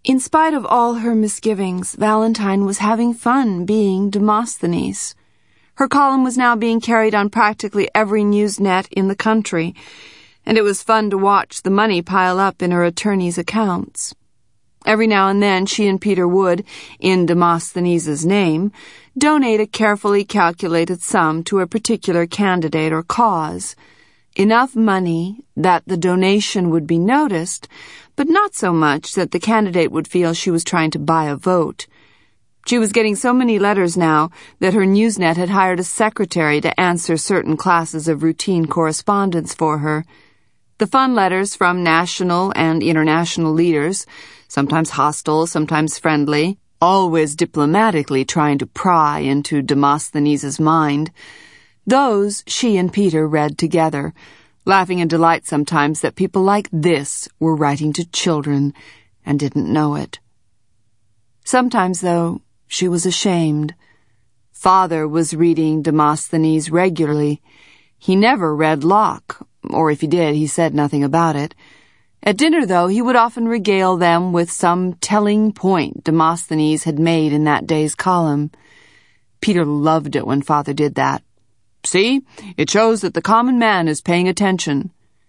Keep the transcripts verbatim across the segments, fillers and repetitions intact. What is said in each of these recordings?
In spite of all her misgivings, Valentine was having fun being Demosthenes. Her column was now being carried on practically every newsnet in the country, and it was fun to watch the money pile up in her attorney's accounts. Every now and then she and Peter would, in Demosthenes' name, donate a carefully calculated sum to a particular candidate or cause. Enough money that the donation would be noticed, but not so much that the candidate would feel she was trying to buy a vote. She was getting so many letters now that her Newsnet had hired a secretary to answer certain classes of routine correspondence for her. The fun letters from national and international leaders, sometimes hostile, sometimes friendly, always diplomatically trying to pry into Demosthenes' mind, those she and Peter read together, laughing in delight sometimes that people like this were writing to children and didn't know it. Sometimes, though, she was ashamed. Father was reading Demosthenes regularly. He never read Locke, or if he did, he said nothing about it. At dinner, though, he would often regale them with some telling point Demosthenes had made in that day's column. Peter loved it when Father did that. See, it shows that the common man is paying attention.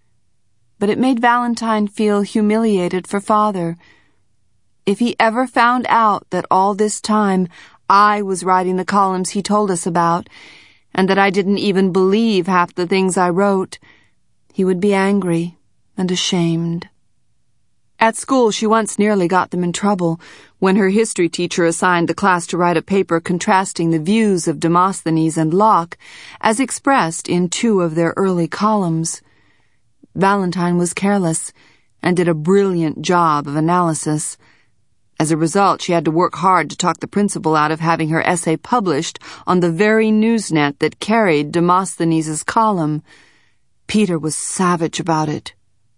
But it made Valentine feel humiliated for Father. If he ever found out that all this time I was writing the columns he told us about, and that I didn't even believe half the things I wrote, he would be angry and ashamed. At school, she once nearly got them in trouble when her history teacher assigned the class to write a paper contrasting the views of Demosthenes and Locke as expressed in two of their early columns. Valentine was careless and did a brilliant job of analysis. As a result, she had to work hard to talk the principal out of having her essay published on the very newsnet that carried Demosthenes' column. Peter was savage about it.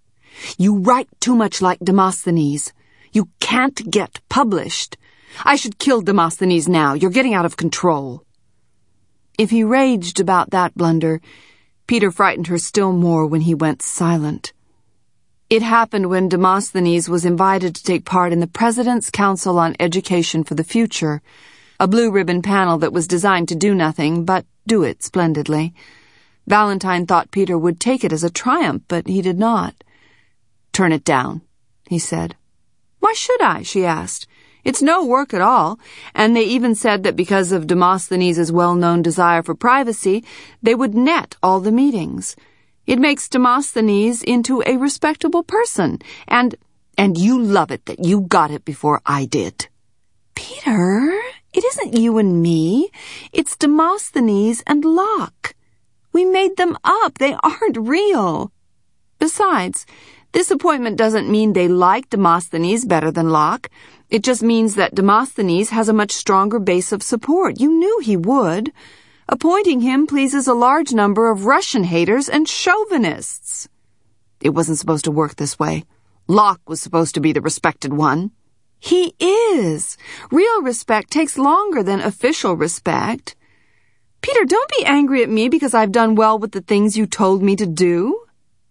You write too much like Demosthenes. You can't get published. I should kill Demosthenes now. You're getting out of control. If he raged about that blunder, Peter frightened her still more when he went silent. It happened when Demosthenes was invited to take part in the President's Council on Education for the Future, a blue-ribbon panel that was designed to do nothing but do it splendidly. Valentine thought Peter would take it as a triumph, but he did not. Turn it down, he said. Why should I? She asked. It's no work at all, and they even said that because of Demosthenes' well-known desire for privacy, they would net all the meetings. It makes Demosthenes into a respectable person, and, and you love it that you got it before I did. Peter, it isn't you and me. It's Demosthenes and Locke. We made them up. They aren't real. Besides, this appointment doesn't mean they like Demosthenes better than Locke. It just means that Demosthenes has a much stronger base of support. You knew he would. Appointing him pleases a large number of Russian haters and chauvinists. It wasn't supposed to work this way. Locke was supposed to be the respected one. He is. Real respect takes longer than official respect. Peter, don't be angry at me because I've done well with the things you told me to do.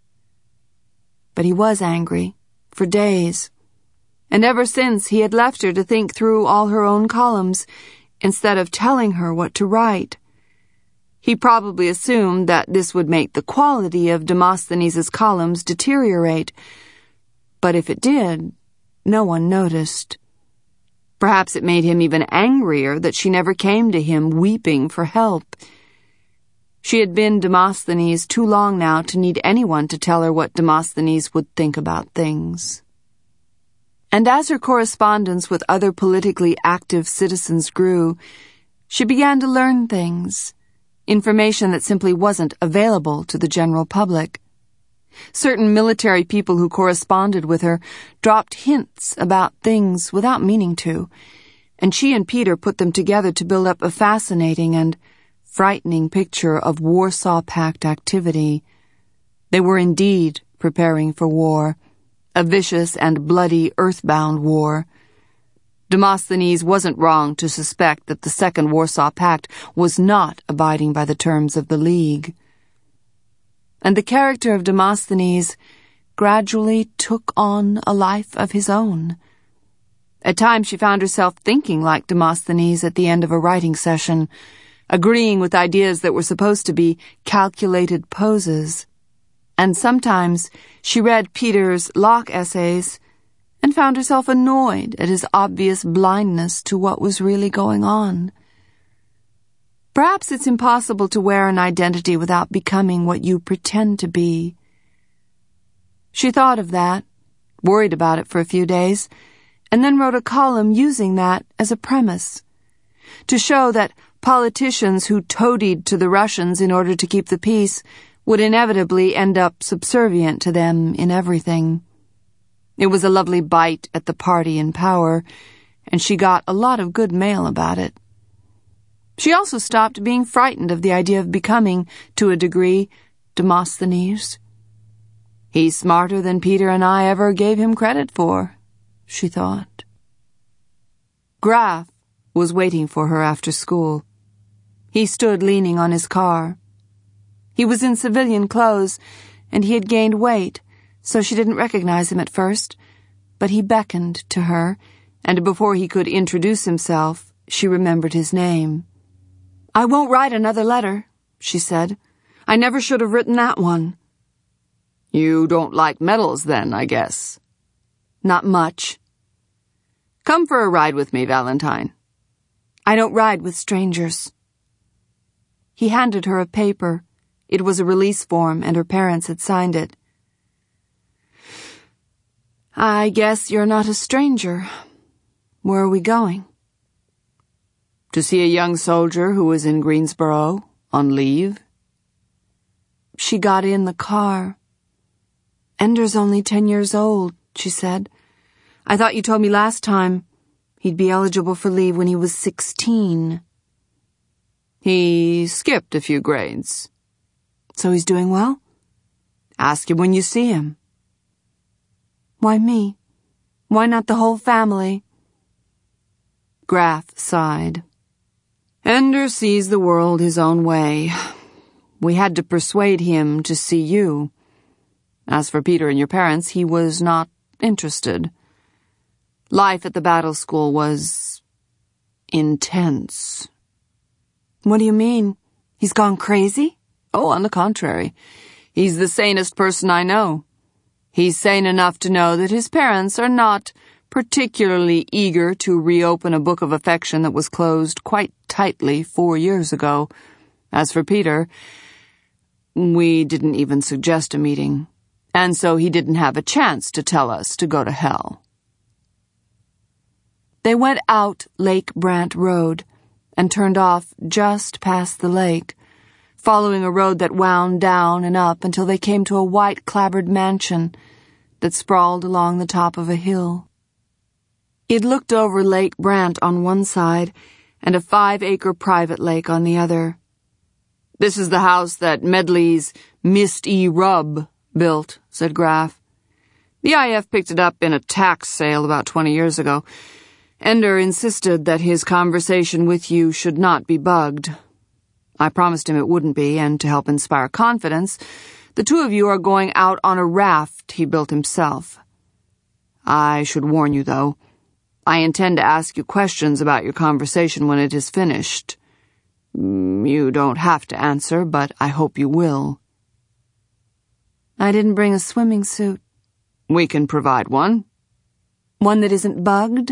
But he was angry, for days. And ever since, he had left her to think through all her own columns, instead of telling her what to write. He probably assumed that this would make the quality of Demosthenes' columns deteriorate. But if it did, no one noticed. Perhaps it made him even angrier that she never came to him weeping for help. She had been Demosthenes too long now to need anyone to tell her what Demosthenes would think about things. And as her correspondence with other politically active citizens grew, she began to learn things, information that simply wasn't available to the general public. Certain military people who corresponded with her dropped hints about things without meaning to, and she and Peter put them together to build up a fascinating and frightening picture of Warsaw Pact activity. They were indeed preparing for war, a vicious and bloody earthbound war. Demosthenes wasn't wrong to suspect that the Second Warsaw Pact was not abiding by the terms of the League. And the character of Demosthenes gradually took on a life of his own. At times she found herself thinking like Demosthenes at the end of a writing session, agreeing with ideas that were supposed to be calculated poses. And sometimes she read Peter's Locke essays and found herself annoyed at his obvious blindness to what was really going on. Perhaps it's impossible to wear an identity without becoming what you pretend to be. She thought of that, worried about it for a few days, and then wrote a column using that as a premise, to show that politicians who toadied to the Russians in order to keep the peace would inevitably end up subservient to them in everything. It was a lovely bite at the party in power, and she got a lot of good mail about it. She also stopped being frightened of the idea of becoming, to a degree, Demosthenes. He's smarter than Peter and I ever gave him credit for, she thought. Graf was waiting for her after school. He stood leaning on his car. He was in civilian clothes, and he had gained weight, so she didn't recognize him at first, but he beckoned to her, and before he could introduce himself, she remembered his name. "I won't write another letter," she said. "I never should have written that one." "You don't like medals then, I guess." "Not much." "Come for a ride with me, Valentine." "I don't ride with strangers." He handed her a paper. It was a release form, and her parents had signed it. "I guess you're not a stranger. Where are we going?" "To see a young soldier who was in Greensboro, on leave." She got in the car. "Ender's only ten years old," she said. "I thought you told me last time he'd be eligible for leave when he was sixteen. "He skipped a few grades." "So he's doing well?" "Ask him when you see him." "Why me? Why not the whole family?" Graf sighed. "Ender sees the world his own way. We had to persuade him to see you. As for Peter and your parents, he was not interested. Life at the battle school was intense." "What do you mean? He's gone crazy?" "Oh, on the contrary. He's the sanest person I know. He's sane enough to know that his parents are not particularly eager to reopen a book of affection that was closed quite tightly four years ago. As for Peter, we didn't even suggest a meeting, and so he didn't have a chance to tell us to go to hell." They went out Lake Brant Road and turned off just past the lake, following a road that wound down and up until they came to a white clapboard mansion that sprawled along the top of a hill. It looked over Lake Brant on one side and a five-acre private lake on the other. "This is the house that Medley's Mist E. Rubb built," said Graf. "The I F picked it up in a tax sale about twenty years ago. Ender insisted that his conversation with you should not be bugged. I promised him it wouldn't be, and to help inspire confidence, the two of you are going out on a raft he built himself. I should warn you, though. I intend to ask you questions about your conversation when it is finished. You don't have to answer, but I hope you will." "I didn't bring a swimming suit." "We can provide one." "One that isn't bugged?"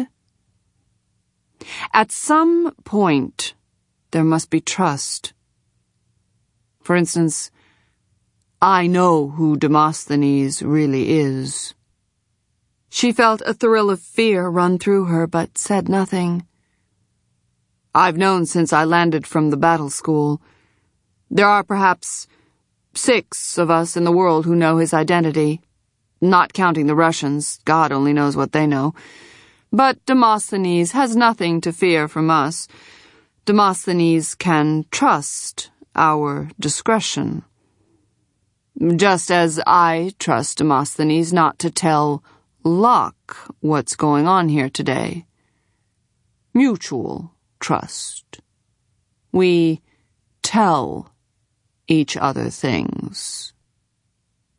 "At some point, there must be trust. For instance, I know who Demosthenes really is." She felt a thrill of fear run through her, but said nothing. "I've known since I landed from the battle school. There are perhaps six of us in the world who know his identity, not counting the Russians. God only knows what they know. But Demosthenes has nothing to fear from us. Demosthenes can trust our discretion. Just as I trust Demosthenes not to tell Locke what's going on here today. Mutual trust. We tell each other things."